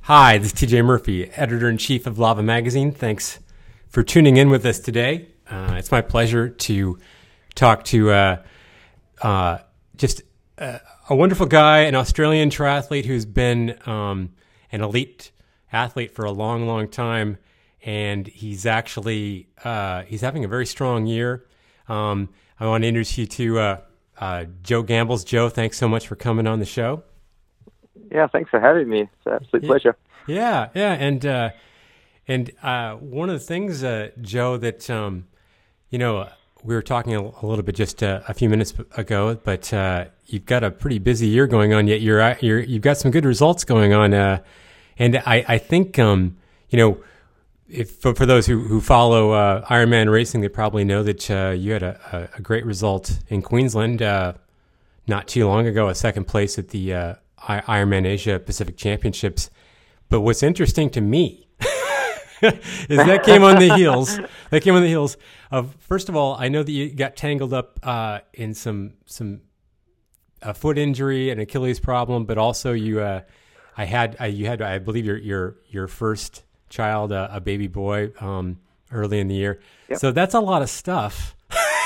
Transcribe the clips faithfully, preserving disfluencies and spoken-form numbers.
Hi, this is T J Murphy, editor-in-chief of Lava Magazine. Thanks for tuning in with us today. Uh, it's my pleasure to talk to uh, uh, just uh, a wonderful guy, an Australian triathlete who's been um, an elite athlete for a long, long time, and he's actually uh, he's having a very strong year. Um, I want to introduce you to uh, uh, Joe Gambles. Joe, thanks so much for coming on the show. Yeah, thanks for having me. It's an absolute pleasure. Yeah, yeah, and uh, and uh, one of the things, uh, Joe, that um, you know, we were talking a, a little bit just uh, a few minutes ago, but uh, you've got a pretty busy year going on. Yet you're you're you've got some good results going on, uh, and I I think um, you know, if for, for those who who follow uh, Ironman racing, they probably know that uh, you had a, a great result in Queensland uh, not too long ago, a second place at the uh, Ironman Asia Pacific Championships. But what's interesting to me is that came on the heels. That came on the heels of, first of all, I know that you got tangled up uh, in some some a foot injury, an Achilles problem, but also you, uh, I had, uh, you had, I believe your your your first child, uh, a baby boy, um, early in the year. Yep. So that's a lot of stuff.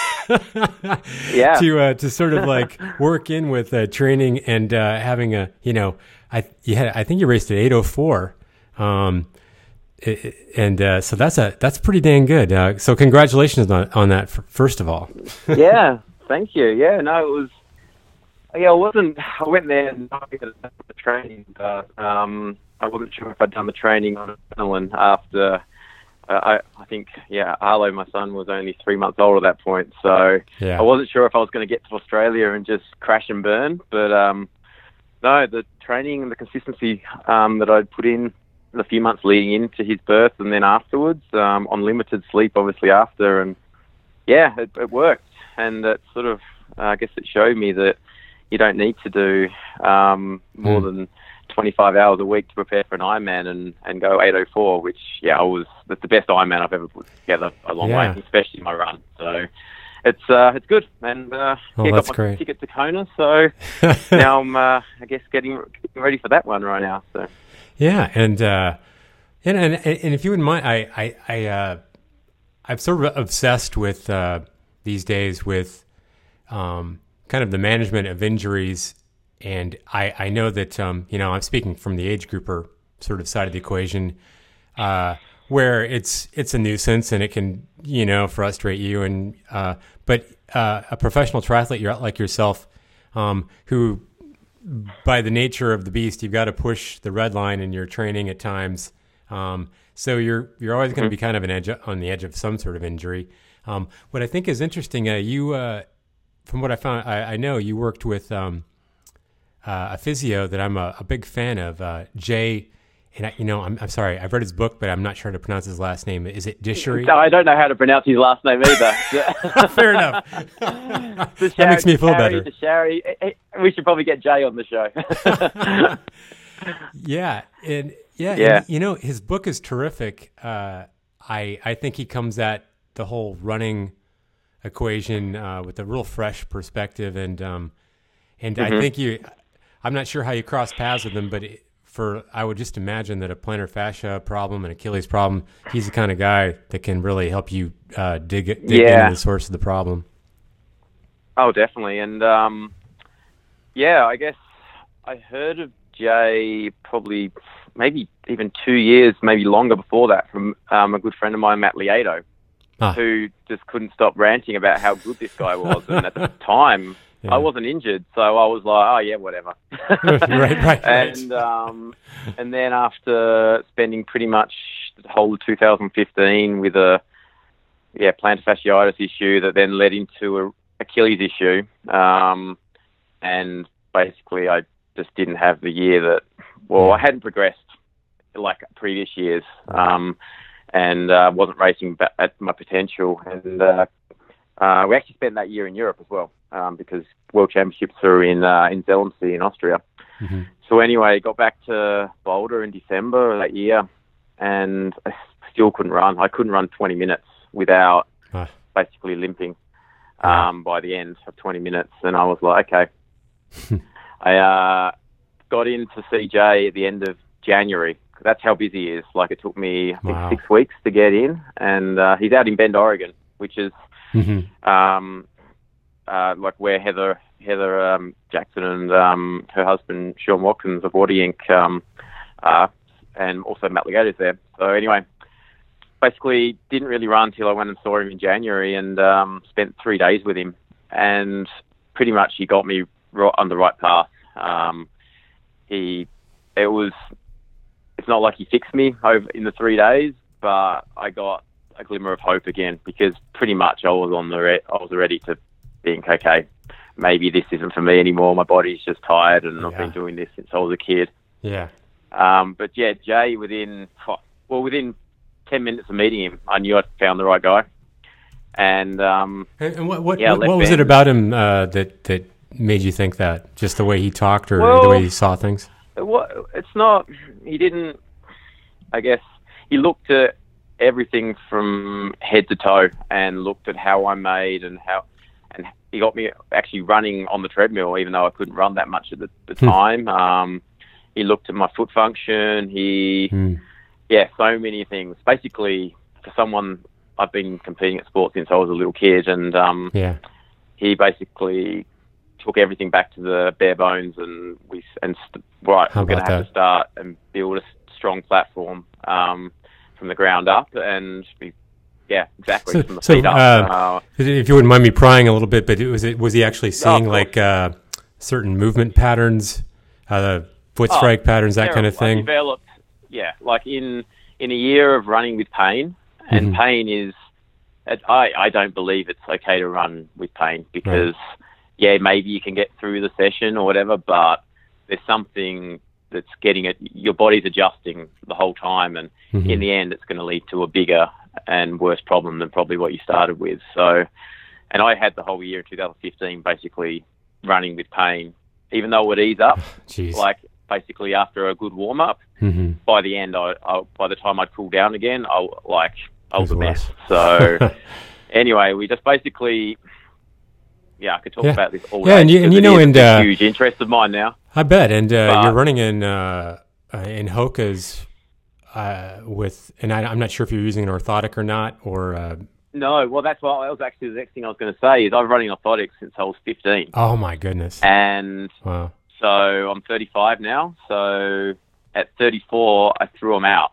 yeah. To uh, to sort of like work in with uh, training and uh, having a, you know, I you had I think you raced at eight oh four, um, and uh, so that's a that's pretty dang good. Uh, so congratulations on on that first of all. Yeah, thank you. Yeah, no, it was. Yeah, I wasn't. I went there and not because of the training, but um, I wasn't sure if I'd done the training on adrenaline after. Uh, I, I think, yeah, Arlo, my son, was only three months old at that point, so yeah. I wasn't sure if I was going to get to Australia and just crash and burn. But um, no, the training and the consistency um, that I'd put in the few months leading into his birth and then afterwards, um, on limited sleep, obviously after, and yeah, it, it worked. And it sort of, uh, I guess, it showed me that you don't need to do um, more mm. than twenty-five hours a week to prepare for an Ironman and, and go eight oh four, which, yeah, I was, that's the best Ironman I've ever put together a long yeah. way, especially my run. So it's uh, it's good. And uh, oh, yeah, that's got my great. ticket to Kona, so now I'm, uh, I guess, getting, getting ready for that one right now. So yeah, and uh, and, and and if you wouldn't mind, I, I, I, uh, I'm sort of obsessed with uh, these days with um, kind of the management of injuries. And I, I know that, um, you know, I'm speaking from the age grouper sort of side of the equation, uh, where it's it's a nuisance and it can, you know, frustrate you. And uh, but uh, a professional triathlete like yourself, um, who by the nature of the beast, you've got to push the red line in your training at times. Um, so you're you're always going to be kind of an edge on the edge of some sort of injury. Um, what I think is interesting, uh, you, uh, from what I found, I, I know you worked with. Um, Uh, a physio that I'm a, a big fan of, uh, Jay, and I, you know, I'm, I'm sorry, I've read his book, but I'm not sure how to pronounce his last name. Is it Dishary? No, I don't know how to pronounce his last name either. Fair enough. That makes me feel better. Dishary. We should probably get Jay on the show. yeah, and yeah, yeah. And, you know, his book is terrific. Uh, I I think he comes at the whole running equation uh, with a real fresh perspective, and um, and mm-hmm. I think you. I'm not sure how you cross paths with him, but it, for I would just imagine that a plantar fascia problem and Achilles problem, he's the kind of guy that can really help you uh, dig, dig yeah. into the source of the problem. Oh, definitely. And, um, yeah, I guess I heard of Jay probably maybe even two years, maybe longer before that from um, a good friend of mine, Matt Lieto, ah. who just couldn't stop ranting about how good this guy was. And at the time... Yeah. I wasn't injured, so I was like, oh, yeah, whatever. right, right, and um, and then after spending pretty much the whole of two thousand fifteen with a yeah plantar fasciitis issue that then led into a Achilles issue, um, and basically I just didn't have the year that, well, I hadn't progressed like previous years, um, and uh, wasn't racing at my potential, and uh, uh, we actually spent that year in Europe as well. Um, because World Championships are in uh, in Zelensee in Austria. Mm-hmm. So anyway, got back to Boulder in December of that year, and I still couldn't run. I couldn't run twenty minutes without ah. basically limping um, by the end of twenty minutes. And I was like, okay. I uh, got in to see Jay at the end of January that's how busy he is. Like it took me I think Wow. six weeks to get in, and uh, he's out in Bend, Oregon, which is Mm-hmm. um, uh, like where Heather Heather um, Jackson and um, her husband Sean Watkins of Water Inc um, are, and also Matt Legator's there. So anyway, basically didn't really run until I went and saw him in January, and um, spent three days with him, and pretty much he got me right on the right path. Um, he, it was, it's not like he fixed me over in the three days, but I got a glimmer of hope again, because pretty much I was on the, re- I was ready to think, okay, maybe this isn't for me anymore. My body's just tired, and I've Yeah. been doing this since I was a kid. Yeah. Um, but yeah, Jay, within, well, within ten minutes of meeting him, I knew I'd found the right guy. And, um, And, and what what, Yeah, what, left what was it band. about him uh, that that made you think that? Just the way he talked, or the Well, way he saw things? What, it's not, he didn't, I guess, he looked at everything from head to toe and looked at how I made and how, and he got me actually running on the treadmill, even though I couldn't run that much at the, the Hmm. time. Um, he looked at my foot function. He, Mm. yeah, so many things. Basically, for someone, I've been competing at sport since I was a little kid, and um, Yeah. he basically took everything back to the bare bones, and we and st- right, How we're going to about have that? to start and build a s- strong platform um, from the ground up, and we, yeah, exactly So- from the so, feet up. uh, Uh, If you wouldn't mind me prying a little bit, but it was it was he actually seeing course. like uh, certain movement patterns, uh, foot Oh, strike patterns, that kind of terrible. I thing? developed, yeah, like in in a year of running with pain, and Mhm. pain is, it, I I don't believe it's okay to run with pain, because yeah, maybe you can get through the session or whatever, but there's something that's getting it. Your body's adjusting the whole time, and Mhm. in the end, it's going to lead to a bigger and worse problem than probably what you started with. So, and I had the whole year in two thousand fifteen basically running with pain, even though it would ease up. Jeez. Like basically after a good warm up, Mhm. by the end, I, I by the time I'd cool down again, I like I was It a was mess. worse. So anyway, we just basically, yeah, I could talk Yeah. about this all Yeah, day. and you- and because you it know, is and, a uh, huge interest of mine now. I bet. And uh, But- you're running in uh, uh, in Hoka's uh, with, and I, I'm not sure if you're using an orthotic or not, or uh, No, well, that's what that was actually the next thing I was going to say. Is I've been running orthotics since I was fifteen, oh my goodness, and wow, so I'm thirty-five now. So at thirty-four, I threw them out.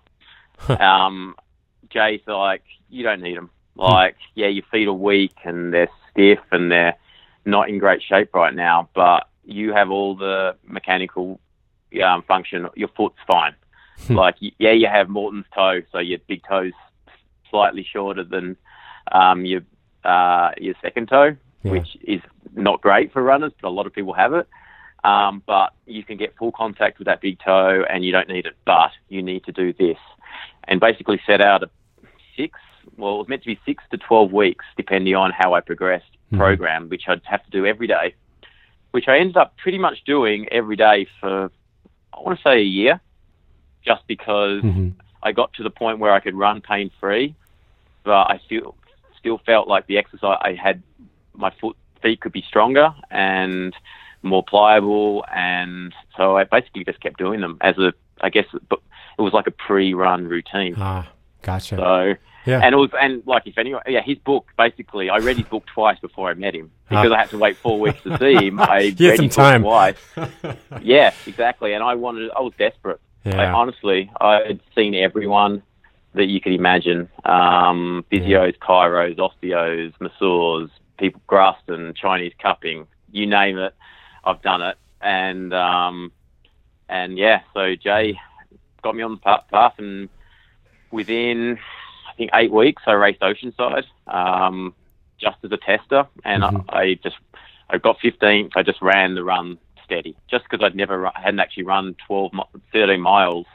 um, Jay's like, you don't need them. Like, yeah, your feet are weak and they're stiff and they're not in great shape right now, but you have all the mechanical um, function. Your foot's fine. Like, y- yeah, you have Morton's toe, so your big toe's slightly shorter than um, your uh, your second toe, Yeah. which is not great for runners, but a lot of people have it. Um, but you can get full contact with that big toe, and you don't need it. But you need to do this, and basically set out a six. Well, it was meant to be six to twelve weeks, depending on how I progressed. Mhm. Program, which I'd have to do every day, which I ended up pretty much doing every day for, I want to say, a year, just because Mhm. I got to the point where I could run pain free, but I still still felt like the exercise I had, my foot feet could be stronger and more pliable, and so I basically just kept doing them as a, I guess it was like a pre-run routine. Ah, gotcha. So, yeah, and it was, and like if anyone, yeah, his book basically, I read his book twice before I met him because Ah. I had to wait four weeks to see him. I You had read some his book time. twice. Yeah, exactly, and I wanted, I was desperate. I, yeah, honestly, I had seen everyone that you could imagine. Um, physios, chiros, osteos, masseurs, people, Grafton, Chinese cupping, you name it, I've done it. And, um, and yeah, so Jay got me on the pa- path, and within, I think, eight weeks, I raced Oceanside, um, just as a tester. And Mhm. I, I just, I got fifteenth. I just ran the run steady, just because I'd never, ru- hadn't actually run twelve, mi- thirteen miles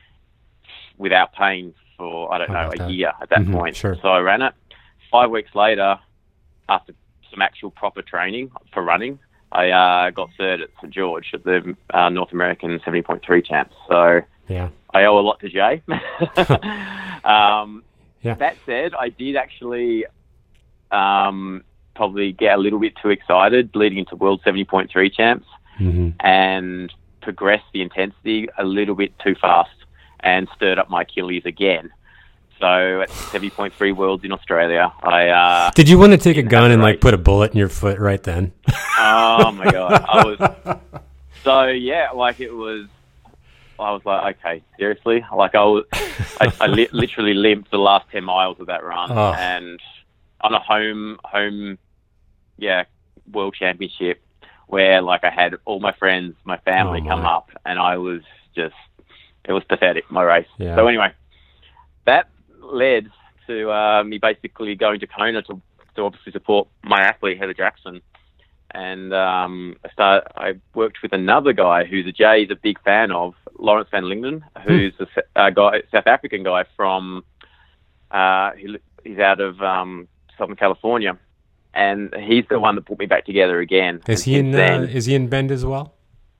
without pain for, I don't How know, about a that? year at that Mhm, point. sure. So I ran it. Five weeks later, after some actual proper training for running, I uh, got third at St George at the uh, North American seventy point three champs. So yeah, I owe a lot to Jay. um, Yeah. That said, I did actually um, probably get a little bit too excited leading into World seventy point three champs hmm and progress the intensity a little bit too fast. and stirred up my Achilles again. So at seventy point three Worlds in Australia, I uh, did you want to take a gun and like put a bullet in your foot right then? Oh my god! I was so yeah, like it was. I was like, okay, seriously, like I was, I, I li- literally limped the last ten miles of that run, oh. and on a home home, yeah, World Championship where like I had all my friends, my family oh my. come up, and I was just, it was pathetic, my race. Yeah. So anyway, that led to uh, me basically going to Kona to, to obviously support my athlete, Heather Jackson. And um, I started, I worked with another guy who's a Jay's a big fan of, Lawrence van Lingden, who's hmm. a, a guy, South African guy from, uh, he, he's out of um, Southern California. And he's the one that put me back together again. Is he in? Then, uh, is he in Bend as well?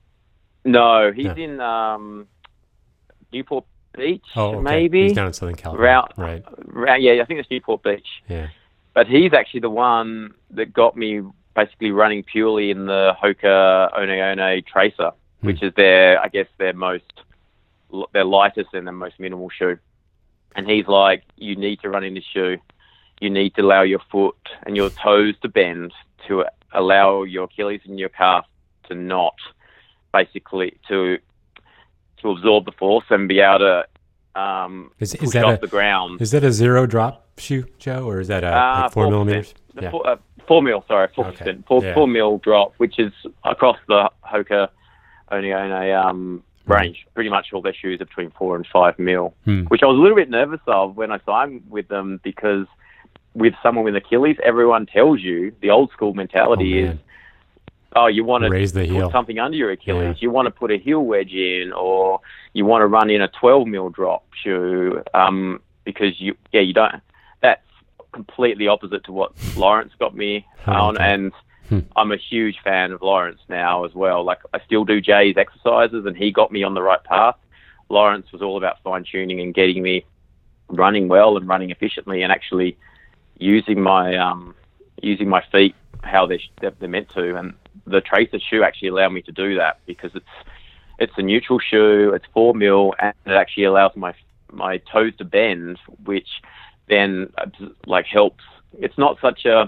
No, he's no. in um, Newport Beach. Oh, okay. Maybe he's down in Southern California. Round, right. Round, yeah, I think it's Newport Beach. Yeah. But he's actually the one that got me basically running purely in the Hoka One One Tracer, hmm. which is their, I guess, their most, their lightest and their most minimal shoe. And he's like, you need to run in this shoe. You need to allow your foot and your toes to bend to allow your Achilles and your calf to not basically to to absorb the force and be able to um, is, is push that off a, the ground. Is that a zero drop shoe, Joe, or is that a uh, like four millimeters? The yeah. four, uh, four mil, sorry, four okay. percent, four, yeah. four mil drop, which is across the Hoka One One um, range. Pretty much all their shoes are between four and five mil, hmm. which I was a little bit nervous of when I signed with them because with someone with Achilles, everyone tells you the old school mentality oh, is, oh, you want to raise the put heel. something under your Achilles. Yeah. You want to put a heel wedge in, or you want to run in a twelve mil drop shoe um, because you, yeah, you don't. That's completely opposite to what Lawrence got me on, okay. and hmm. I'm a huge fan of Lawrence now as well. Like I still do Jay's exercises, and he got me on the right path. Lawrence was all about fine tuning and getting me running well and running efficiently, and actually using my um, using my feet how they're, they're meant to, and the Tracer shoe actually allowed me to do that because it's it's a neutral shoe, it's four mil, and it actually allows my my toes to bend, which then like helps. It's not such a,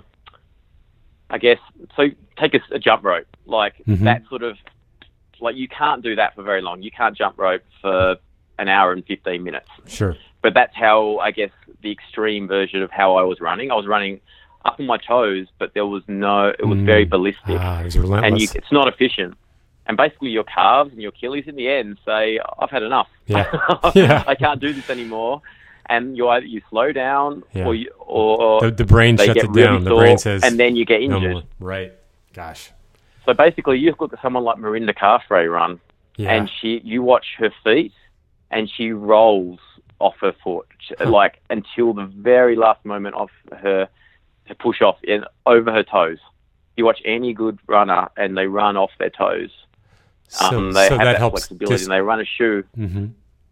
I guess. So take a, a jump rope, like mm-hmm. that sort of, like you can't do that for very long. You can't jump rope for an hour and fifteen minutes. Sure. But that's how, I guess, the extreme version of how I was running. I was running up on my toes, but there was no, it was mm. very ballistic. Ah, it was relentless. And you, it's not efficient. And basically your calves and your Achilles in the end say, I've had enough. Yeah. yeah. I can't do this anymore. And you either you slow down yeah. or you, or the, the brain they shuts get it really down. sore, the brain says, and then you get injured. No right. Gosh. So basically you look at someone like Marinda Carfrae run, yeah. and she, you watch her feet, and she rolls off her foot, like until the very last moment of her to push off in over her toes. You watch any good runner, and they run off their toes. So, um, they so have that, that helps flexibility, dis- and they run a shoe. Mm-hmm.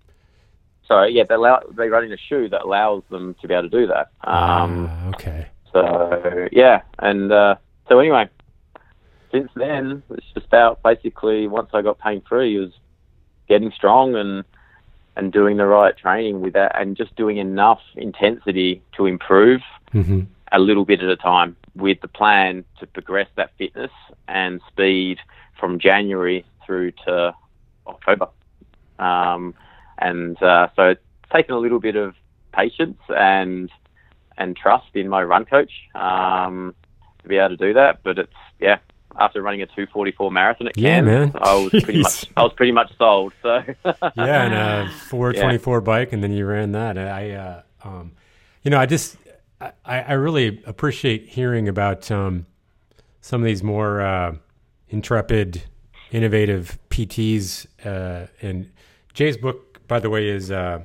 So yeah, they allow they run in a shoe that allows them to be able to do that. Um, uh, okay. So yeah, and uh, so anyway, since then it's just about basically once I got pain free, it was getting strong and. and doing the right training with that and just doing enough intensity to improve mm-hmm. a little bit at a time with the plan to progress that fitness and speed from January through to October. Um, and uh, so it's taken a little bit of patience and and trust in my run coach um, to be able to do that. But it's, yeah, after running a two forty-four marathon at yeah, Cairns, man. I was pretty much I was pretty much sold. So yeah, and a four twenty-four yeah. bike, and then you ran that. I, uh, um, you know, I just I, I really appreciate hearing about um, some of these more uh, intrepid, innovative P Ts. Uh, and Jay's book, by the way, is uh,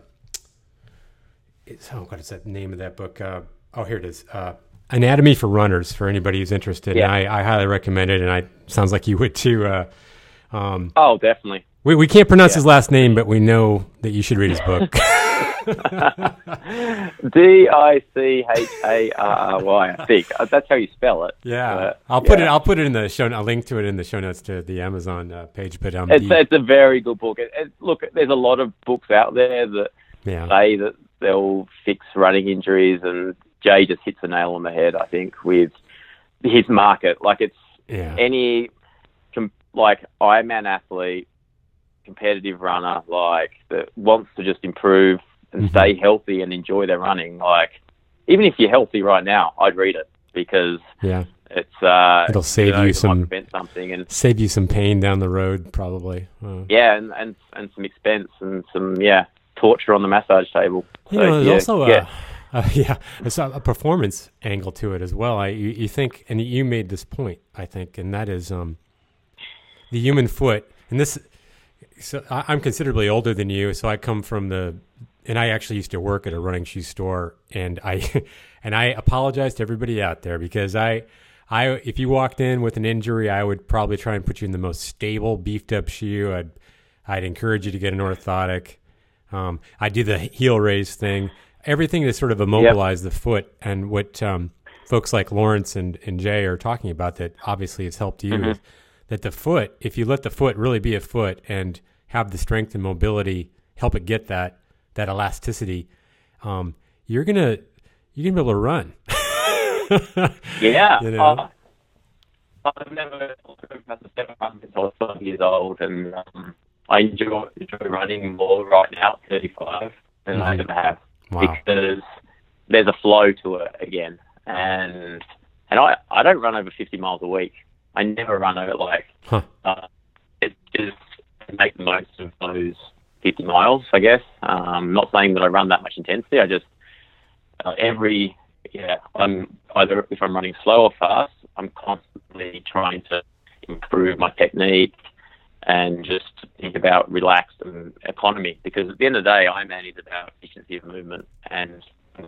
it's, oh, what is that name of that book? Uh, oh, here it is. Uh, Anatomy for Runners, for anybody who's interested. Yeah. And I, I highly recommend it, and I sounds like you would too. Uh, um, oh, definitely. We we can't pronounce yeah. his last name, but we know that you should read his book. D I C H A R R Y. I think that's how you spell it. Yeah, uh, I'll put yeah. it. I'll put it in the show. I'll link to it in the show notes to the Amazon uh, page. But um, it's the, it's a very good book. It, it, look, there's a lot of books out there that yeah. say that they'll fix running injuries, and Jay just hits the nail on the head. I think with his market, like it's yeah. any com- like Ironman athlete, competitive runner, like that wants to just improve and mm-hmm. stay healthy and enjoy their running. Like even if you're healthy right now, I'd read it because yeah, it's uh, it'll save you, know, you it might some prevent something and save you some pain down the road, probably. Uh, yeah, and, and and some expense and some yeah torture on the massage table. You So, know, there's yeah, also a, yeah. a yeah, there's a, a performance angle to it as well. I you, you think, and you made this point, I think, and that is um, the human foot. And this, so I, I'm considerably older than you, so I come from the, and I actually used to work at a running shoe store, and I, and I apologize to everybody out there because I, I, if you walked in with an injury, I would probably try and put you in the most stable, beefed up shoe. I'd, I'd encourage you to get an orthotic. Um, I do the heel raise thing, everything to sort of immobilize yep. the foot, and what um, folks like Lawrence and, and Jay are talking about that obviously has helped you. Mm-hmm. Is that the foot, if you let the foot really be a foot and have the strength and mobility, help it get that that elasticity, um, you're gonna you're gonna be able to run. yeah, you know? uh, I've never past the seven months since I was twelve years old, and um, I enjoy enjoy running more right now at thirty-five than mm-hmm. I ever have wow. because there's a flow to it again, and and I I don't run over fifty miles a week. I never run over like huh. uh, it just make the most of those fifty miles, I guess. Um, not saying that I run that much intensity. I just uh, every yeah, I'm either if I'm running slow or fast, I'm constantly trying to improve my technique and just think about relaxed and economy. Because at the end of the day, Ironman is about efficiency of movement and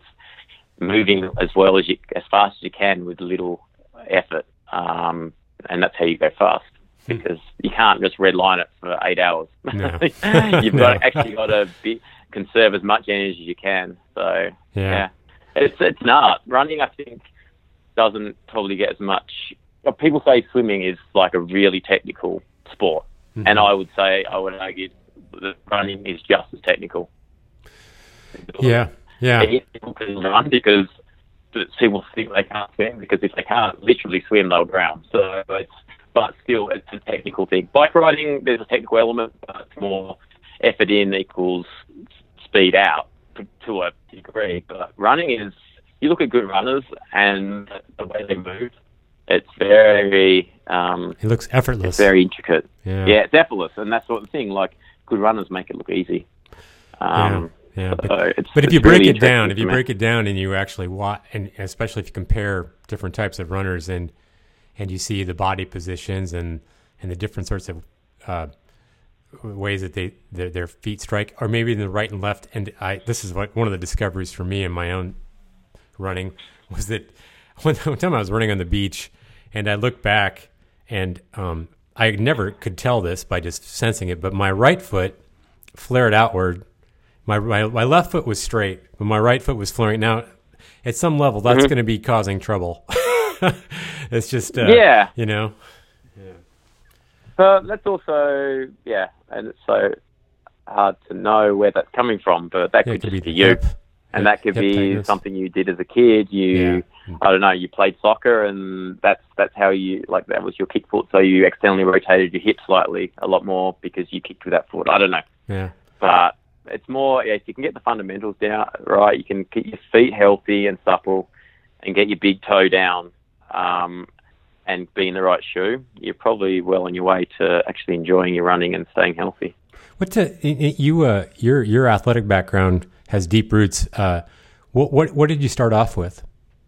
moving as well as you, as fast as you can with little effort. Um, and that's how you go fast. Because you can't just redline it for eight hours. No. You've no. got actually got to be, conserve as much energy as you can. So yeah. yeah, it's it's an art. Running, I think, doesn't probably get as much. Well, people say swimming is like a really technical sport, mm-hmm. and I would say I would argue that running is just as technical. Yeah, yeah. People can run because people think they can't swim because if they can't literally swim, they'll drown. So it's. But still, it's a technical thing. Bike riding, there's a technical element, but it's more effort in equals speed out to a degree. But running is, you look at good runners and the way they move, it's very... Um, it looks effortless. It's very intricate. Yeah. yeah, it's effortless, and that sort of thing. Like, good runners make it look easy. Um, yeah, yeah. So but, it's, but if it's you break really it down, if you me. break it down and you actually watch, and especially if you compare different types of runners and and you see the body positions and, and the different sorts of uh, ways that they their, their feet strike, or maybe in the right and left. And I this is what one of the discoveries for me in my own running was that one, one time I was running on the beach and I looked back and um, I never could tell this by just sensing it, but my right foot flared outward. My, my my left foot was straight, but my right foot was flaring. Now, at some level, that's mm-hmm. going to be causing trouble. It's just, uh, yeah, you know. Yeah. So that's also, yeah, and it's so hard to know where that's coming from, but that yeah, could, could just be be you. hip, and hip, that could hip be tightness. Something you did as a kid. You, yeah. I don't know, you played soccer and that's that's how you, like that was your kick foot, so you externally rotated your hip slightly a lot more because you kicked with that foot. I don't know. Yeah. But it's more, yeah, if you can get the fundamentals down right, you can keep your feet healthy and supple and get your big toe down, um, and be in the right shoe, you're probably well on your way to actually enjoying your running and staying healthy. What to, you? Uh, your your athletic background has deep roots. Uh, what what what did you start off with?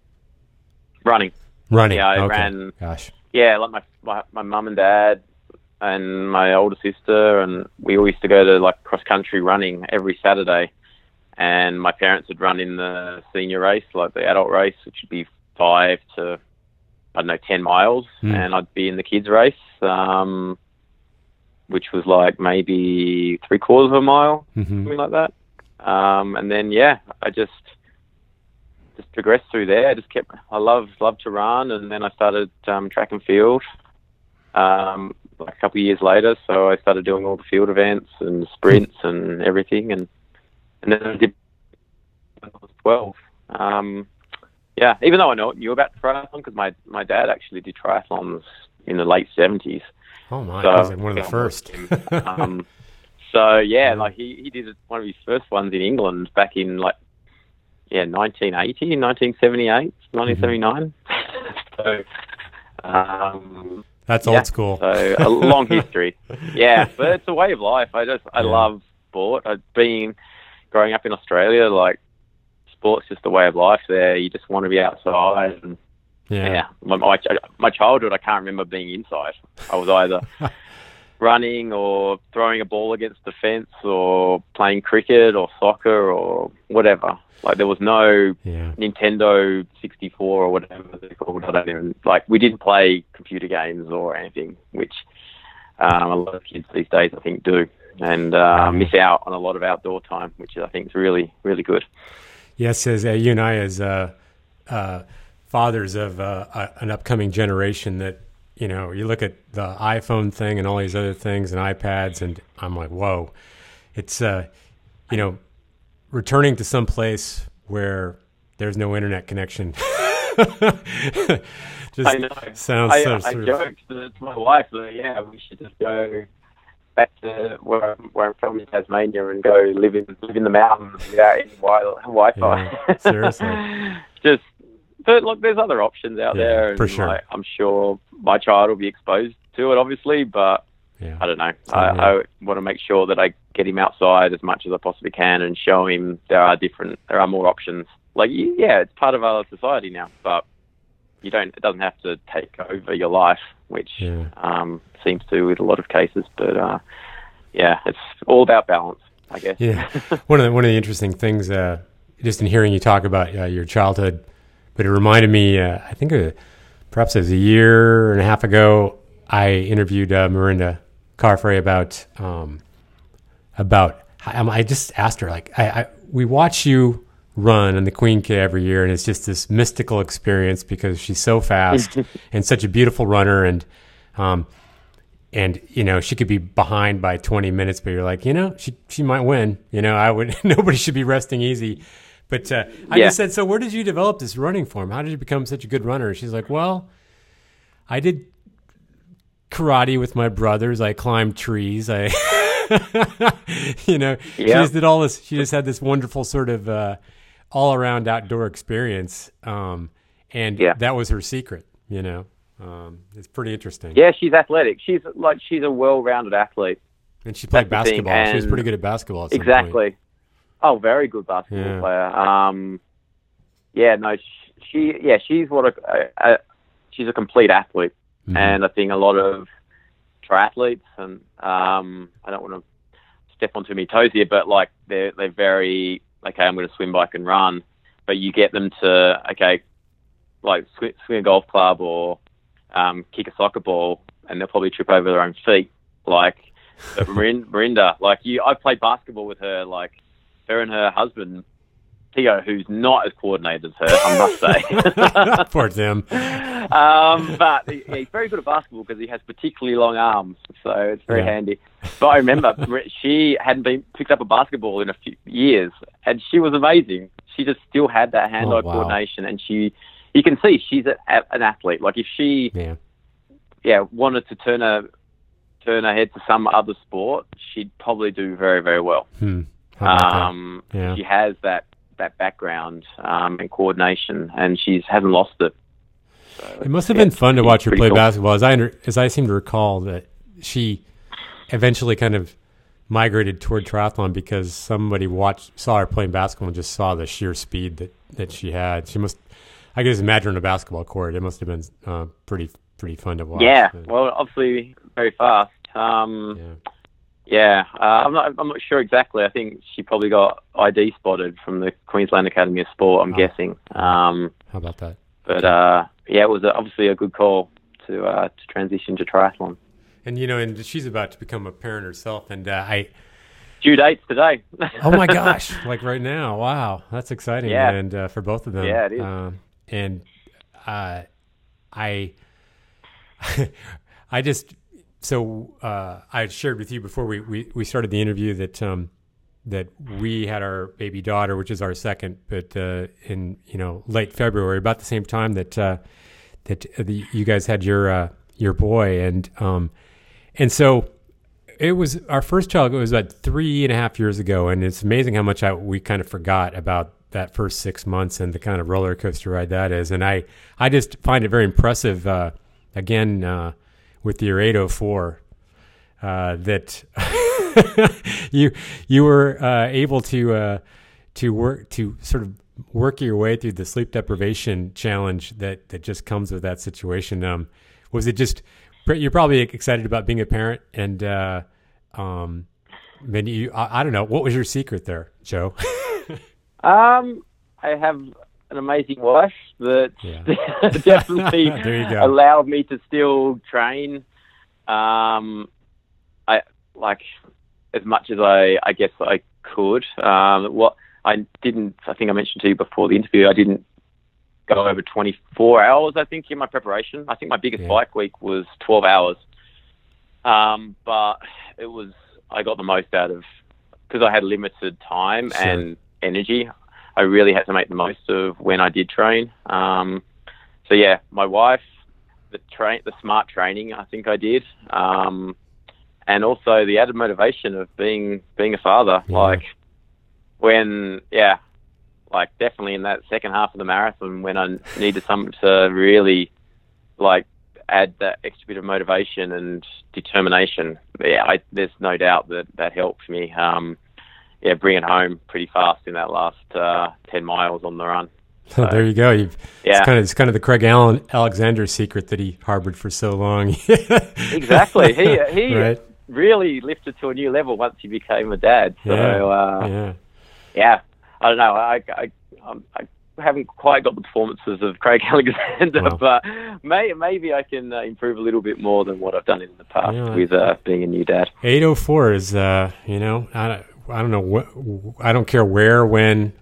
Running. Running. Yeah, I okay. ran. Gosh. Yeah, like my my my mum and dad and my older sister, and we all used to go to like cross country running every Saturday. And my parents would run in the senior race, like the adult race, which would be five to I don't know, ten miles, mm. and I'd be in the kids' race, um, which was like maybe three quarters of a mile, mm-hmm. something like that. Um, and then, yeah, I just just progressed through there. I just kept, I love, love to run. And then I started um, track and field um, like a couple of years later. So I started doing all the field events and sprints and everything. And, and then I did when I was twelve. Um, yeah, even though I know, knew about triathlon because my, my dad actually did triathlons in the late seventies. Oh, my. So, I was like one of the first. um, so, yeah, like he, he did one of his first ones in England back in, like, yeah, nineteen eighty, nineteen seventy-eight, nineteen seventy-nine. so, um, That's yeah, old school. So, a long history. Yeah, but it's a way of life. I just, I yeah. love sport. I've been growing up in Australia, like, sport's just a way of life there. You just want to be outside and, Yeah, yeah. My, my my childhood, I can't remember being inside. I was either running or throwing a ball against the fence or playing cricket or soccer or whatever. Like there was no yeah. Nintendo sixty-four or whatever they're called. I don't even like. We didn't play computer games or anything, which um, a lot of kids these days I think do, and uh, um, miss out on a lot of outdoor time, which I think is really really good. Yes, as uh, you and I as. Uh, uh, fathers of uh, uh, an upcoming generation that, you know, you look at the iPhone thing and all these other things and iPads, and I'm like, whoa, it's, uh, you know, returning to some place where there's no internet connection. Just I know. Sounds I, so I, I sort joked to, to my wife that, yeah, we should just go back to where I'm, where I'm from in Tasmania and go live in, live in the mountains without any wi- Wi-Fi. Yeah, seriously. Just, But look, there's other options out yeah, there, and for sure. like, I'm sure my child will be exposed to it, obviously. But yeah. I don't know. I, I want to make sure that I get him outside as much as I possibly can, and show him there are different, there are more options. Like, yeah, it's part of our society now, but you don't. It doesn't have to take over your life, which yeah. um, seems to with a lot of cases. But uh, yeah, it's all about balance, I guess. Yeah. one of the, one of the interesting things, uh, just in hearing you talk about uh, your childhood. But it reminded me, uh, I think uh, perhaps it was a year and a half ago, I interviewed uh, Mirinda Carfrae about, um, about, I, I just asked her, like, I, I we watch you run on the Queen K every year, and it's just this mystical experience because she's so fast and such a beautiful runner, and, um, and, you know, she could be behind by twenty minutes, but you're like, you know, she, she might win. You know, I would, nobody should be resting easy. But uh, I yeah. just said, so where did you develop this running form? How did you become such a good runner? And she's like, well, I did karate with my brothers. I climbed trees. I, you know, yeah. she just did all this. She just had this wonderful sort of uh, all around outdoor experience. Um, and yeah. that was her secret, you know. Um, it's pretty interesting. Yeah, she's athletic. She's like, she's a well-rounded athlete. And she played That's basketball. She was pretty good at basketball at some exactly. point. Oh, very good basketball yeah. player. Um, yeah, no, she, she, yeah, she's what a, a, a she's a complete athlete, mm-hmm. and I think a lot of triathletes, and um, I don't want to step on too many toes here, but like they're they're very okay. I'm going to swim, bike, and run, but you get them to okay, like swing, swing a golf club or um, kick a soccer ball, and they'll probably trip over their own feet. Like but Mirinda, like you, I've played basketball with her, like. Her and her husband, Theo, who's not as coordinated as her, I must say. Poor Tim. um, but he, he's very good at basketball because he has particularly long arms, so it's very yeah. handy. But I remember she hadn't been picked up a basketball in a few years, and she was amazing. She just still had that hand-eye oh, wow. coordination, and she, you can see she's a, an athlete. Like if she, yeah, yeah wanted to turn her turn her head to some other sport, she'd probably do very, very well. Hmm. Um, yeah. She has that, that background um, and coordination, and she hasn't lost it. So, it must have yeah, been fun to watch her play cool. basketball. As I under, as I seem to recall, that she eventually kind of migrated toward triathlon because somebody watched saw her playing basketball and just saw the sheer speed that, that she had. She must, I can just imagine on a basketball court. It must have been uh, pretty pretty fun to watch. Yeah, well, obviously very fast. Um, yeah. Yeah, uh, I'm not. I'm not sure exactly. I think she probably got I D spotted from the Queensland Academy of Sport. I'm oh. guessing. Um, How about that? But uh, yeah, it was obviously a good call to uh, to transition to triathlon. And you know, and she's about to become a parent herself. And uh, I, due dates today. Oh my gosh! Like right now. Wow, that's exciting. Yeah. And uh, for both of them. Yeah, it is. Um, and uh, I, I just so uh, I shared with you before we, we, we started the interview that um, that we had our baby daughter, which is our second, but uh, in you know late February, about the same time that uh, that the, you guys had your uh, your boy, and um, and so. It was our first child. It was about three and a half years ago, and it's amazing how much I, we kind of forgot about that first six months and the kind of roller coaster ride that is. And I, I just find it very impressive. Uh, again, uh, with your eight oh four, uh, that you you were uh, able to uh, to work to sort of work your way through the sleep deprivation challenge that that just comes with that situation. Um, was it just you're probably excited about being a parent and. Uh, Um, then you, I, I don't know. What was your secret there, Joe? um, I have an amazing wife that Yeah. definitely There you go. allowed me to still train. Um, I like as much as I, I guess I could. Um, what I didn't, I think I mentioned to you before the interview, I didn't go over twenty-four hours, I think, in my preparation. I think my biggest Yeah. bike week was twelve hours. Um, but it was, I got the most out of, because I had limited time Sure. and energy, I really had to make the most of when I did train. Um, so yeah, my wife, the train, the smart training, I think I did. Um, and also the added motivation of being, being a father, Yeah. like when, yeah, like definitely in that second half of the marathon when I needed something to really like, add that extra bit of motivation and determination. Yeah, I, there's no doubt that that helped me. Um, yeah, bring it home pretty fast in that last uh, ten miles on the run. So, there you go. You've, yeah, it's kind of it's kind of the Craig Allen, Alexander secret that he harbored for so long. Exactly. He he right? really lifted to a new level once he became a dad. So Yeah. uh, yeah. yeah, I don't know. I I, um, I haven't quite got the performances of Craig Alexander, Wow. but may, maybe I can uh, improve a little bit more than what I've done in the past Yeah. with uh, being a new dad. eight oh four is, uh, you know, I don't, I don't know what, I don't care where, when.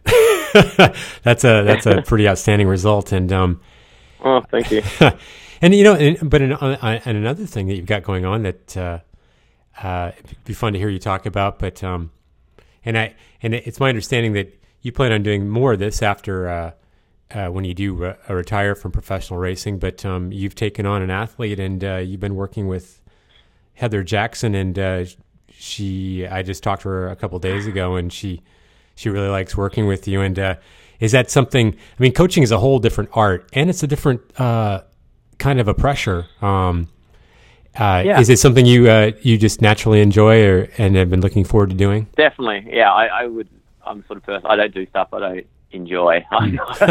that's a that's a pretty outstanding result, and um, Oh, thank you. and you know, and, but an, uh, and another thing that you've got going on that uh, uh, it'd be fun to hear you talk about, but um, and I and it's my understanding that you plan on doing more of this after uh, uh, when you do re- retire from professional racing. But um, you've taken on an athlete, and uh, you've been working with Heather Jackson, and uh, she. I just talked to her a couple days ago, and she she really likes working with you. And uh, is that something? I mean, coaching is a whole different art, and it's a different uh, kind of a pressure. Um, uh, Yeah. Is it something you uh, you just naturally enjoy, or and have been looking forward to doing? Definitely. Yeah, I, I would. I'm the sort of person, I don't do stuff I don't enjoy. like,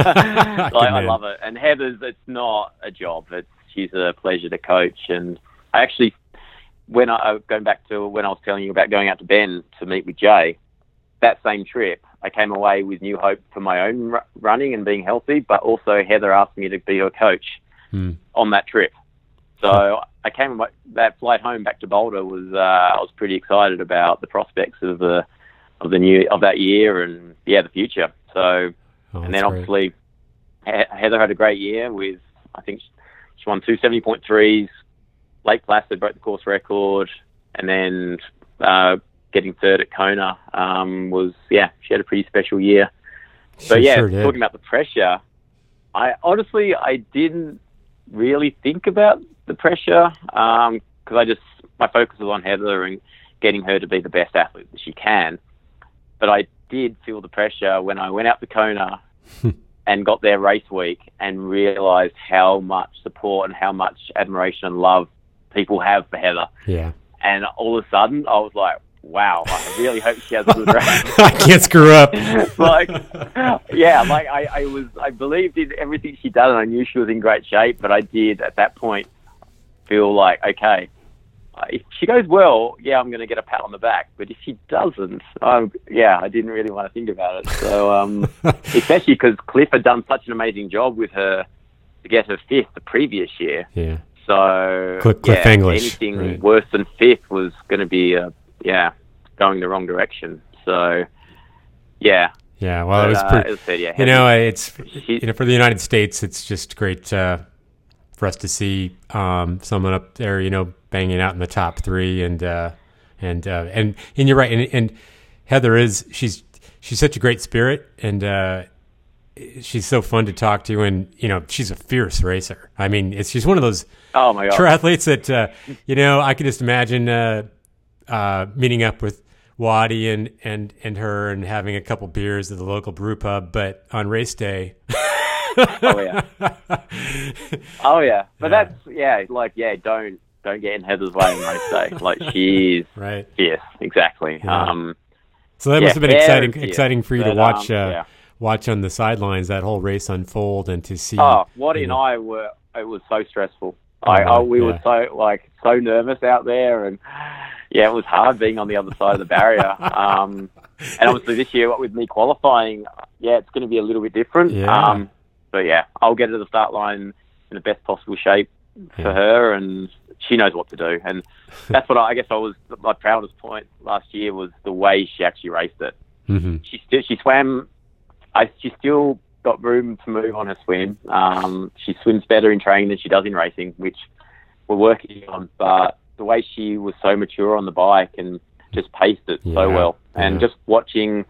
I love it. And Heather's, it's not a job. It's she's a pleasure to coach. And I actually, when I, going back to when I was telling you about going out to Bend to meet with Jay, that same trip, I came away with new hope for my own r- running and being healthy, but also Heather asked me to be her coach Hmm. on that trip. So I came, that flight home back to Boulder was, uh, I was pretty excited about the prospects of the, of the new, of that year and yeah, the future. So, Oh, and that's then great. obviously he- Heather had a great year with, I think she won two seventy point threes, Lake Placid broke the course record, and then, uh, getting third at Kona, um, was, yeah, she had a pretty special year. So She yeah, sure did. talking about the pressure, I honestly, I didn't really think about the pressure, um, cause I just, my focus was on Heather and getting her to be the best athlete that she can. But I did feel the pressure when I went out to Kona and got there race week and realized how much support and how much admiration and love people have for Heather. Yeah. And all of a sudden I was like, wow, I really hope she has a good race. I can't screw up. like, yeah, like I, I was, I believed in everything she'd done and I knew she was in great shape, but I did at that point feel like, okay, if she goes well, yeah, I'm going to get a pat on the back. But if she doesn't, um, yeah, I didn't really want to think about it. So, um, especially because Cliff had done such an amazing job with her to get her fifth the previous year. Yeah. So, Cliff, Cliff yeah, English. anything Right. worse than fifth was going to be, a, yeah, going the wrong direction. So, yeah. Yeah, well, but, it was uh, pretty, as I said, yeah, you know, it's, she, you know, for the United States, it's just great uh, for us to see um, someone up there, you know, banging out in the top three. And, uh, and, uh, and, and you're right. And, and Heather is, she's, she's such a great spirit, and uh, she's so fun to talk to. And, you know, she's a fierce racer. I mean, it's just one of those oh my God. triathletes that, uh, you know, I could just imagine uh, uh, meeting up with Waddy and, and, and her and having a couple beers at the local brew pub, but on race day. oh yeah. Oh yeah. But yeah. that's, yeah, like, yeah, don't, don't get in Heather's way on race day. Like, she's right. fierce. Exactly. Yeah. Um, so that yeah, must have been exciting, exciting for you but, to watch, um, uh, yeah. watch on the sidelines, that whole race unfold, and to see. Oh, Waddy and know. I were, it was so stressful. Oh, I, I, we yeah. were so, like, so nervous out there, and yeah, it was hard being on the other side of the barrier. Um, and obviously this year, with me qualifying, yeah, it's going to be a little bit different. Yeah. Um, but yeah, I'll get to the start line in the best possible shape for yeah. her, and she knows what to do. And that's what I, I guess I was, my proudest point last year was the way she actually raced it. Mm-hmm. She still, she swam, I, she still got room to move on her swim. Um, she swims better in training than she does in racing, which we're working on, but the way she was so mature on the bike and just paced it yeah, so well. And yeah. just watching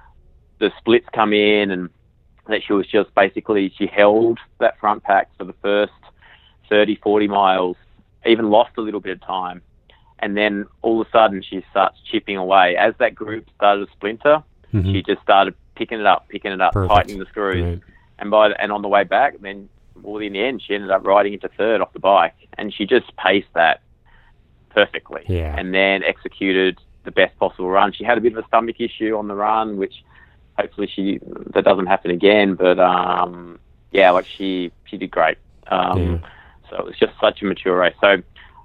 the splits come in, and that she was just basically, she held that front pack for the first thirty, forty miles, even lost a little bit of time. And then all of a sudden she starts chipping away. As that group started to splinter, mm-hmm. she just started picking it up, picking it up, Perfect. tightening the screws. Right. And by the, and on the way back, then, well, in the end, she ended up riding into third off the bike. And she just paced that perfectly, yeah. and then executed the best possible run. She had a bit of a stomach issue on the run, which hopefully she that doesn't happen again. But um, yeah, like she she did great. Um, yeah. So it was just such a mature race. So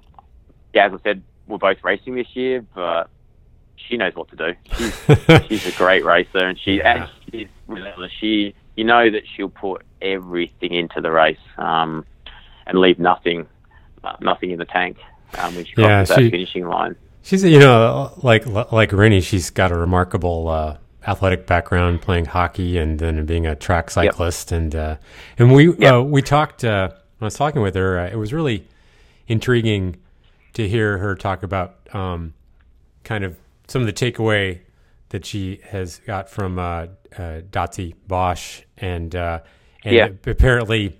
yeah, as I said, we're both racing this year, but she knows what to do. She's she's a great racer, and she yeah. and she's relentless. She you know that she'll put everything into the race um, and leave nothing uh, nothing in the tank. Um, when she crosses yeah, that she, finishing line. She's, you know, like like Rennie, she's got a remarkable uh, athletic background, playing hockey and then being a track cyclist. Yep. And uh, and we yep. uh, we talked, uh, when I was talking with her, uh, it was really intriguing to hear her talk about um, kind of some of the takeaway that she has got from uh, uh, Dotsie Bosch. And, uh, and yeah. apparently,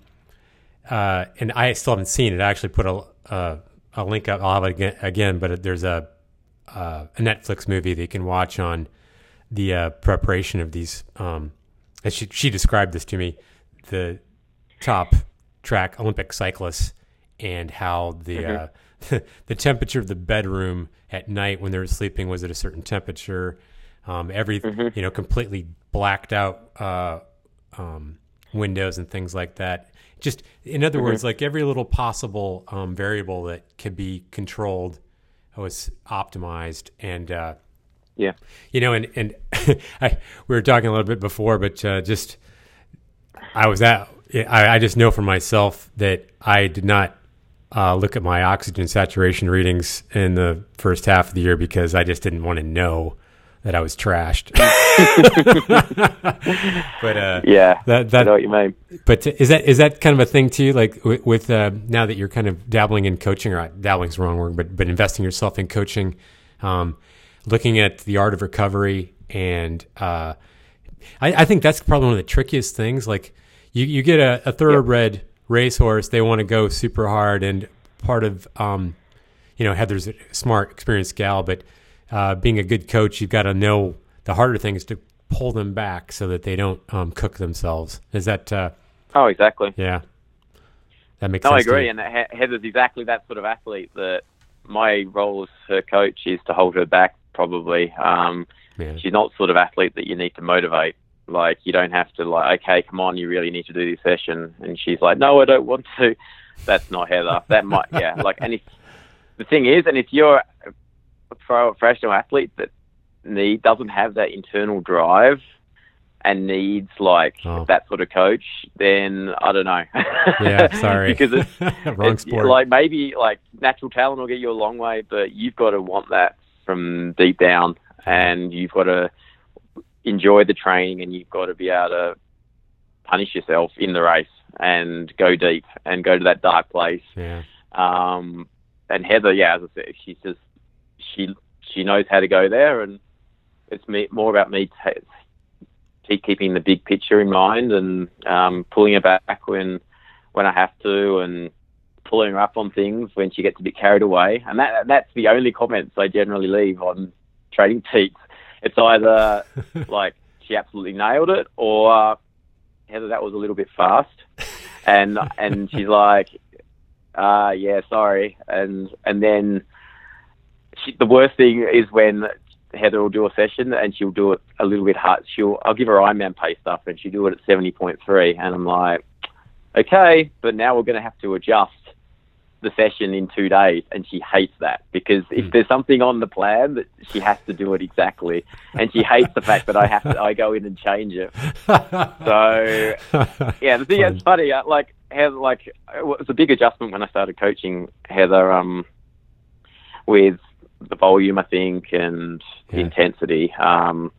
uh, and I still haven't seen it, I actually put a... Uh, I'll link up. I'll have it again, again but there's a uh, a Netflix movie that you can watch on the uh, preparation of these. Um, and she she described this to me, the top track Olympic cyclists, and how the mm-hmm. uh, the temperature of the bedroom at night when they were sleeping was at a certain temperature. Um, every mm-hmm. you know completely blacked out uh, um, windows and things like that. Just, in other mm-hmm. words, like every little possible um, variable that could be controlled was optimized. And, uh, yeah, you know, and, and I, we were talking a little bit before, but uh, just, I was at, I, I just know for myself that I did not uh, look at my oxygen saturation readings in the first half of the year because I just didn't want to know that I was trashed. but uh, yeah, that, that, I know what you mean. But is that is that kind of a thing too? Like with, with uh, now that you're kind of dabbling in coaching, or dabbling's the wrong word, but but investing yourself in coaching, um, looking at the art of recovery, and uh, I, I think that's probably one of the trickiest things. Like you, you get a, a thoroughbred yep. racehorse, they want to go super hard, and part of um, you know, Heather's a smart, experienced gal, but Uh, being a good coach, you've got to know the harder things to pull them back so that they don't um, cook themselves. Is that? Uh, oh, exactly. Yeah, that makes no, sense. No, I agree. And he- Heather's exactly that sort of athlete. That my role as her coach is to hold her back. Probably, um, yeah. she's not the sort of athlete that you need to motivate. Like you don't have to like, okay, come on, you really need to do this session. And she's like, no, I don't want to. That's not Heather. That might, yeah. Like, and if the thing is, and if you're a professional athlete that need doesn't have that internal drive and needs like oh. that sort of coach, then I don't know. Yeah, sorry. Because it's, wrong it's sport. Like maybe like natural talent will get you a long way, but you've got to want that from deep down. and you've got to enjoy the training, and you've got to be able to punish yourself in the race and go deep and go to that dark place. Yeah. Um, and Heather, yeah, as I said, she's just she she knows how to go there, and it's me, more about me t- keep keeping the big picture in mind, and um, pulling her back when when I have to, and pulling her up on things when she gets a bit carried away. And that that's the only comments I generally leave on training peaks. It's either like she absolutely nailed it, or uh, Heather, that was a little bit fast, and and she's like, uh, yeah, sorry, and and then she, the worst thing is when Heather will do a session and she'll do it a little bit hard. She'll I'll give her Ironman pace stuff, and she'll do it at seventy point three, and I'm like, okay, but now we're going to have to adjust the session in two days, and she hates that, because if Mm. there's something on the plan, that she has to do it exactly, and she hates the fact that I have to I go in and change it. So yeah, the thing Fun. it's funny, uh, like Heather, like it was a big adjustment when I started coaching Heather, um, with the volume, I think, and the Yeah. intensity, um,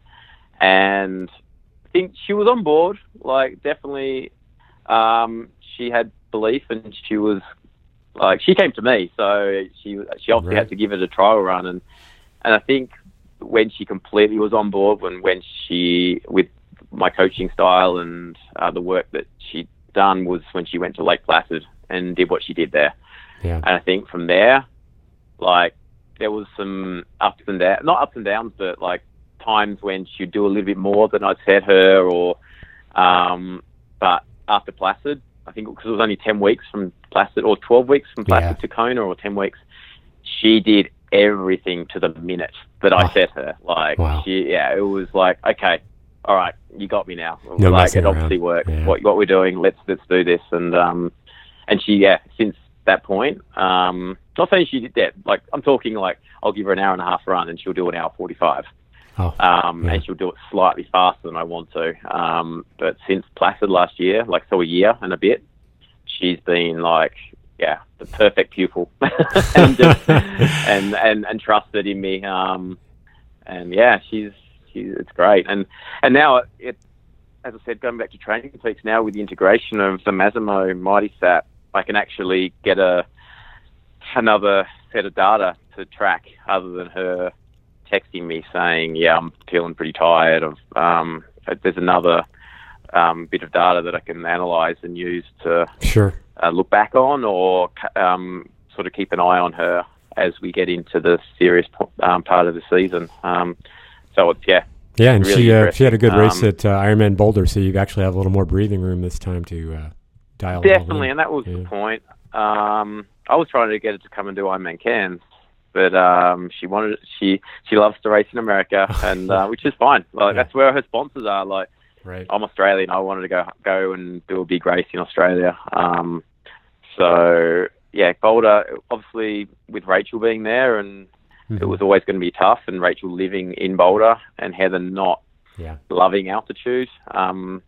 and I think she was on board. Like definitely, um, she had belief, and she was. Like she came to me, so she she obviously Right. had to give it a trial run, and and I think when she completely was on board, when when she with my coaching style and uh, the work that she'd done, was when she went to Lake Placid and did what she did there. Yeah. And I think from there, like there was some ups and downs, not ups and downs, but like times when she'd do a little bit more than I'd set her, or um, but after Placid, I think because it was only ten weeks from Placid, or twelve weeks from Placid Yeah. to Kona, or ten weeks, she did everything to the minute that I Oh. set her. Like, Wow. she, yeah, it was like, okay, all right, you got me now. No like, messing it obviously around. worked. Yeah. What what we're doing, let's let's do this. And um, and she, yeah, since that point, um, not saying she did that. Like, I'm talking like I'll give her an hour and a half run, and she'll do an hour forty-five. Oh, Um, yeah. and she'll do it slightly faster than I want to. Um, but since Placid last year, like so a year and a bit, she's been like, yeah, the perfect pupil, and, just, and and and trusted in me. Um, and yeah, she's she's it's great. And and now it, it, as I said, going back to training peaks now, with the integration of the Masimo Mighty Sat, I can actually get a another set of data to track other than her texting me saying, yeah, I'm feeling pretty tired. Of um, there's another um, bit of data that I can analyze and use to sure. uh, look back on, or um, sort of keep an eye on her as we get into the serious um, part of the season. Um, so it's, yeah. Yeah, and really she uh, she had a good race um, at uh, Ironman Boulder, so you actually have a little more breathing room this time to uh, dial it all Definitely, in. and that was Yeah. the point. Um, I was trying to get her to come and do Ironman Cairns, but um, she wanted she she loves to race in America, and uh, which is fine. Like Yeah. that's where her sponsors are. Like Right. I'm Australian, I wanted to go go and do a big race in Australia. Um, so yeah, Boulder, obviously with Rachel being there, and Mhm. it was always going to be tough. And Rachel living in Boulder, and Heather not Yeah. loving altitude. Um,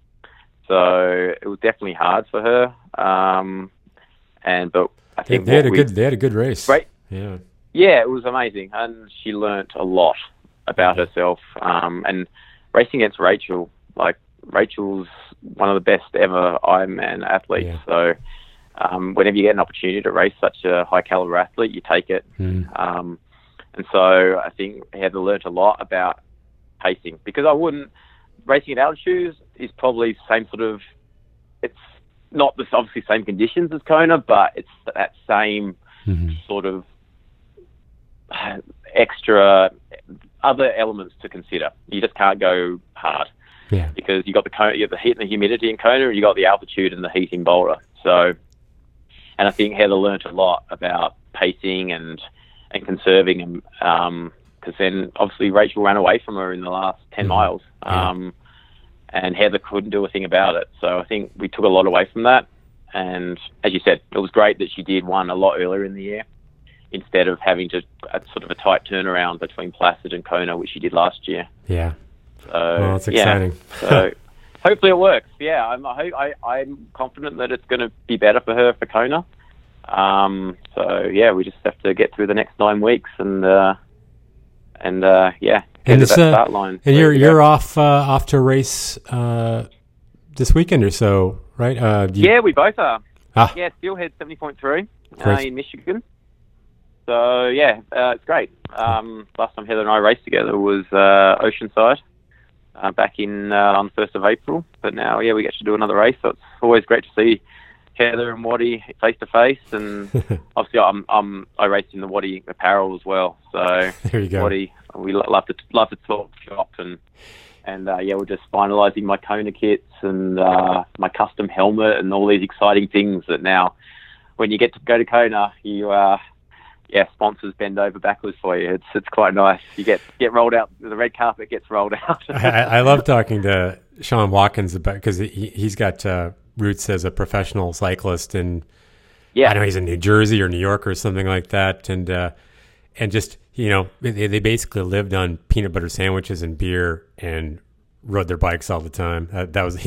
so it was definitely hard for her. Um, and but I They, think they had a what we- good they had a good race. Right. Yeah. yeah, it was amazing, and she learnt a lot about herself. Um, and racing against Rachel, like Rachel's one of the best ever Ironman athletes. Yeah. So um, whenever you get an opportunity to race such a high caliber athlete, you take it. Mm. Um, and so I think Heather learnt a lot about pacing, because I wouldn't racing at altitude is probably the same sort of. It's not the obviously same conditions as Kona, but it's that same Mhm. sort of extra other elements to consider. You just can't go hard, Yeah. because you got the Kona, you got the heat and the humidity in Kona, and you got the altitude and the heat in Boulder. So, and I think Heather learnt a lot about pacing and and conserving, and um, because then obviously Rachel ran away from her in the last ten Mhm. miles, Yeah. um, and Heather couldn't do a thing about it. So I think we took a lot away from that. And as you said, it was great that she did one a lot earlier in the year, instead of having to a sort of a tight turnaround between Placid and Kona, which she did last year. Yeah. So, Well, it's yeah. exciting. So hopefully it works. Yeah, I'm, I, hope- I, I'm confident that it's going to be better for her for Kona. Um, so yeah, we just have to get through the next nine weeks and uh, and uh, yeah, get to that uh, start line. And you're you're off uh, off to race uh, this weekend or so, right? Uh, you... Yeah, we both are. Ah. Yeah, Steelhead seventy point three uh, in Michigan. So yeah, uh, it's great. Um, last time Heather and I raced together was uh, Oceanside uh, back in uh, on the first of April. But now, yeah, we get to do another race. So it's always great to see Heather and Waddy face to face. And obviously, I'm, I'm I raced in the Waddy apparel as well. So there you go. Waddy, we love to love to talk shop and and uh, yeah, we're just finalising my Kona kits and uh, my custom helmet and all these exciting things that now, when you get to go to Kona, you. Uh, Yeah, sponsors bend over backwards for you. It's it's quite nice. You get get rolled out. The red carpet gets rolled out. I, I love talking to Sean Watkins about because he he's got uh, roots as a professional cyclist, and yeah, I know he's in New Jersey or New York or something like that, and uh, and just you know they, they basically lived on peanut butter sandwiches and beer and rode their bikes all the time. Uh, that was he.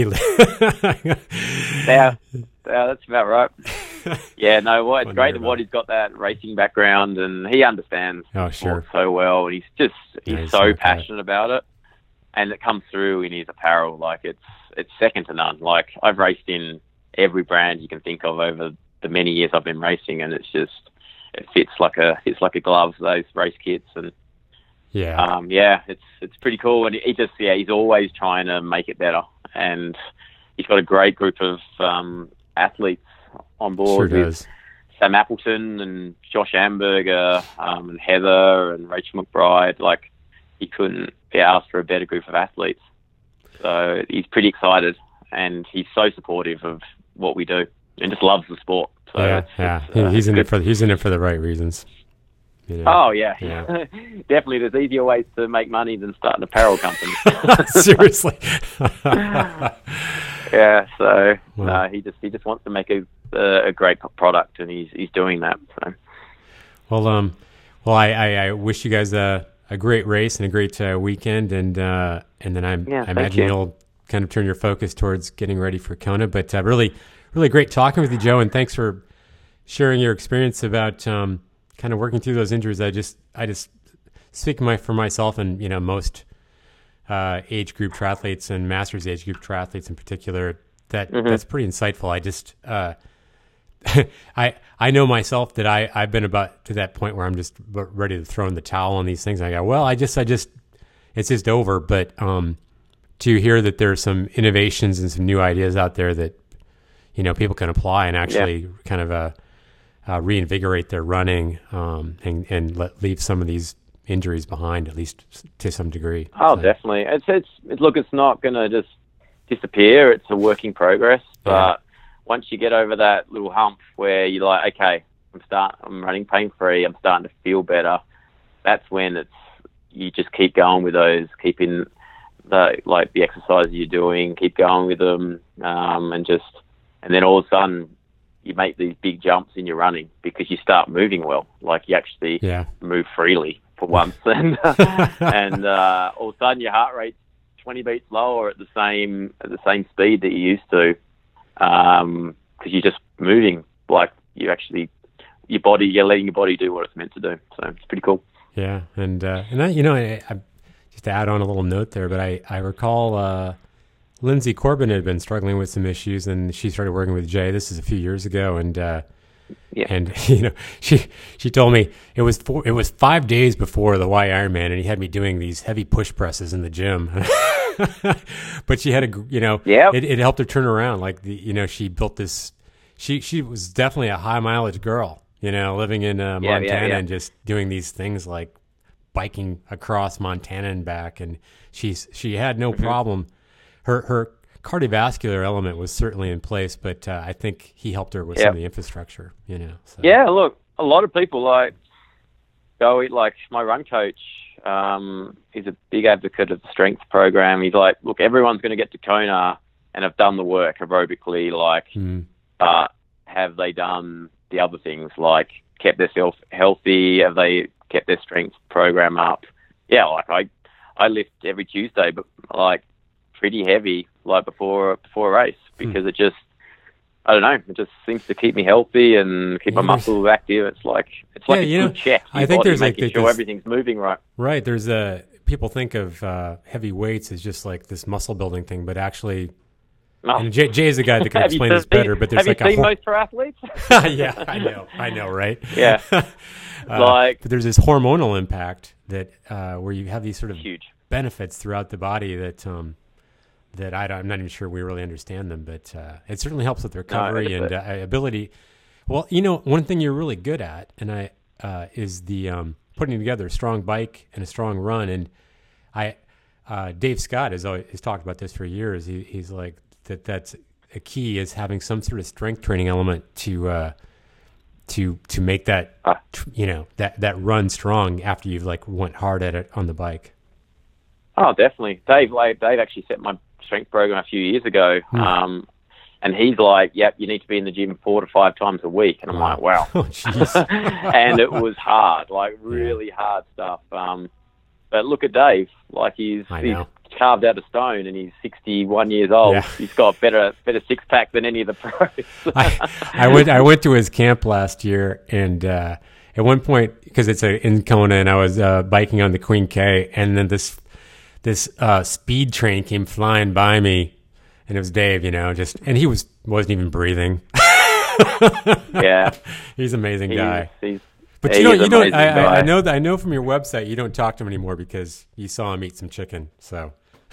yeah, yeah, that's about right. Yeah, no, well, it's great that Waddy's got that racing background and he understands oh, sure. so well. And he's just he's, yeah, he's so passionate that. about it, and it comes through in his apparel. Like it's it's second to none. Like I've raced in every brand you can think of over the many years I've been racing, and it's just it fits like a it's like a glove. Those race kits and yeah, um, yeah, it's it's pretty cool. And he just yeah, he's always trying to make it better, and he's got a great group of um, athletes on board sure with does. Sam Appleton and Josh Amberger um, and Heather and Rachel McBride. Like he couldn't be asked for a better group of athletes. So he's pretty excited, and he's so supportive of what we do and just loves the sport. So yeah, it's, yeah. It's, uh, he's in it for he's in it for the right reasons. You know? Oh yeah, yeah. Definitely. There's easier ways to make money than start an apparel company. Seriously. Yeah. So wow. no, he just he just wants to make a a great product, and he's he's doing that. So. Well, um, well, I, I, I wish you guys a, a great race and a great uh, weekend, and uh, and then I'm, yeah, I imagine you. you'll kind of turn your focus towards getting ready for Kona. But uh, really, really great talking with you, Joe, and thanks for sharing your experience about um, kind of working through those injuries. I just, I just speak my for myself, and you know, most uh, age group triathletes and masters age group triathletes in particular. That mm-hmm. that's pretty insightful. I just. Uh, I I know myself that I, I've been about to that point where I'm just ready to throw in the towel on these things. I go, well, I just, I just, it's just over. But um, to hear that there's some innovations and some new ideas out there that, you know, people can apply and actually yeah. kind of uh, uh, reinvigorate their running um, and, and let, leave some of these injuries behind, at least to some degree. Oh, so. Definitely. It's, it's, it's, look, it's not going to just disappear. It's a work in progress, but yeah. once you get over that little hump where you're like, okay, I'm start, I'm running pain free, I'm starting to feel better. That's when it's you just keep going with those, keeping the like the exercises you're doing, keep going with them, um, and just and then all of a sudden you make these big jumps in your running because you start moving well, like you actually yeah. move freely for once, and and uh, all of a sudden your heart rate's twenty beats lower at the same at the same speed that you used to. Um, because you're just moving, like you actually, your body, you're letting your body do what it's meant to do. So it's pretty cool. Yeah, and uh, and I, you know, I, I, just to add on a little note there, but I I recall uh, Lindsay Corbin had been struggling with some issues, and she started working with Jay. This is a few years ago, and uh, yeah, and you know, she she told me it was four, it was five days before the Y Ironman, and he had me doing these heavy push presses in the gym. But she had a, you know, yep. it, it helped her turn around. Like, the, you know, she built this, she, she was definitely a high mileage girl, you know, living in uh, yeah, Montana yeah, yeah. and just doing these things like biking across Montana and back. And she's, she had no mm-hmm. problem. Her, her cardiovascular element was certainly in place, but uh, I think he helped her with yep. some of the infrastructure, you know. So. Yeah, look, a lot of people like go, like my run coach, Um, he's a big advocate of the strength program. He's like, look, everyone's going to get to Kona and have done the work aerobically, like, mm. but have they done the other things, like kept themselves healthy? Have they kept their strength program up? Yeah, like I, I lift every Tuesday, but like pretty heavy, like before before a race, because mm. it just, I don't know, it just seems to keep me healthy and keep yeah, my muscles active. It's like it's like yeah, a you good know, check. I think body, there's making like sure this, everything's moving right. Right. There's a people think of uh, heavy weights as just like this muscle building thing, but actually, Oh. and Jay, Jay is the guy that can Have you explain this seen- better. But there's have like you a seen hor- most pro athletes? yeah, I know, I know, right? Yeah. uh, Like- but there's this hormonal impact that uh, where you have these sort of Huge. benefits throughout the body that um, that I don't, I'm not even sure we really understand them, but uh, it certainly helps with recovery No, and uh, ability. Well, you know, one thing you're really good at, and I uh, is the um, putting together a strong bike and a strong run. And I, uh, Dave Scott has always has talked about this for years. He, he's like that. That's a key is having some sort of strength training element to uh, to to make that Ah. you know that that run strong after you've like went hard at it on the bike. Oh, definitely. Dave, like, Dave actually set my strength program a few years ago. Hmm. Um, and he's like, yep, you need to be in the gym four to five times a week. And I'm like, wow. Oh, jeez. And it was hard, like really hard stuff. Um, but look at Dave, like he's, I he's know. carved out of stone and he's sixty-one years old. Yeah. He's got better better six pack than any of the pros. I, I went I went to his camp last year, and uh, at one point, because it's a, in Kona, and I was uh, biking on the Queen K, and then this this uh, speed train came flying by me, and it was Dave, you know, just and he was wasn't even breathing. Yeah, He's an amazing he's, guy. he's But he you don't, is you don't. amazing I, I, I guy. know that I know from your website you don't talk to him anymore because you saw him eat some chicken. So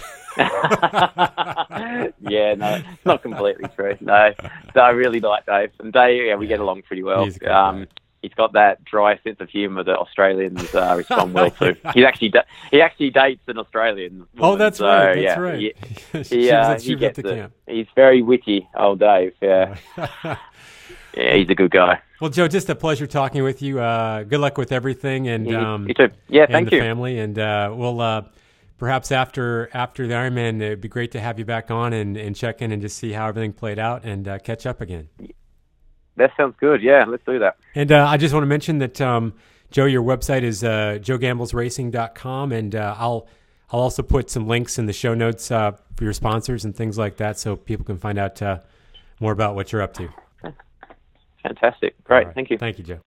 Yeah, no, it's not completely true. No, so I really like Dave, and Dave, yeah, we get along pretty well. He's a good Um, guy. he's got that dry sense of humour that Australians uh, respond well to. He actually da- he actually dates an Australian woman, oh, that's so, right. That's yeah, right. He, she he, was uh, at, she he was at gets the it. camp. He's very witty, old Dave. Yeah, yeah, he's a good guy. Well, Joe, just a pleasure talking with you. Uh, good luck with everything, and You, um, you too. Yeah, and thank the you. family. And uh, we'll uh, perhaps after after the Ironman, it'd be great to have you back on and, and check in and just see how everything played out and uh, catch up again. That sounds good. Yeah, let's do that. And uh, I just want to mention that um, Joe, your website is uh, joe gambles racing dot com, and uh, I'll I'll also put some links in the show notes uh, for your sponsors and things like that, so people can find out uh, more about what you're up to. Fantastic. Great. All right. Thank you. Thank you, Joe.